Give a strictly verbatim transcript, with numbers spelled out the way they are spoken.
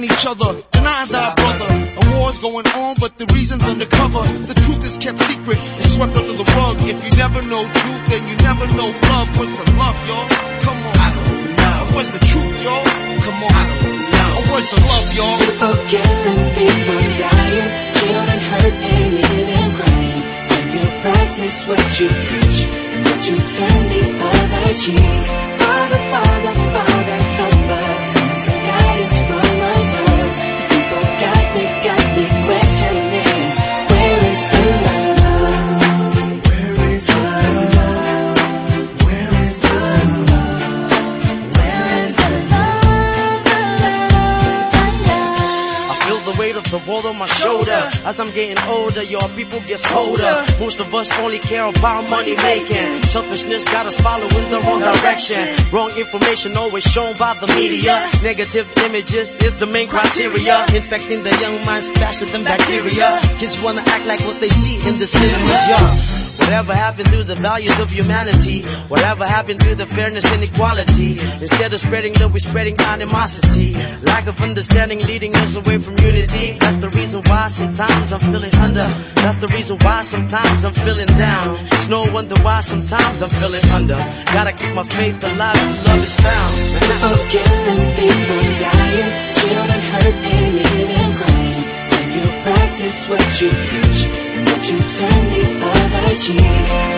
each other, denying thy brother. A war's going on, but the reason's undercover. The truth is kept secret, it's swept under the rug. If you never know truth, then you never know love. What's the love, y'all? Come on. I don't know. Where's the truth, y'all? Come on. I don't know. Oh, where's the love, y'all? People killing, people dying, children hurt and living crying. When you practice what you preach, and what you turn the other cheek. Father, Father, Father, help us. Send some guidance from above. These people got me, got me questioning. Where is the love? Where is the love? Where is the love? Where is the love? The love, the love. I feel the weight of the world on my shoulder. As I'm getting older, your people gets colder. Most of us only care about money making. Selfishness got us following the wrong direction. Wrong information always shown by the media. Negative images is the main criteria. Infecting the young minds faster than bacteria. Kids wanna act like what they see in the cinemas, yeah. Whatever happened to the values of humanity? Whatever happened to the fairness and equality? Instead of spreading love, we're spreading animosity. Lack of understanding leading us away from unity. That's the reason why sometimes I'm feeling under. That's the reason why sometimes I'm feeling down. It's no wonder why sometimes I'm feeling under. Gotta keep my faith alive till love is found. People killing, people dying, children hurt and living crying. When you practice what you preach, and what you turn the other cheek.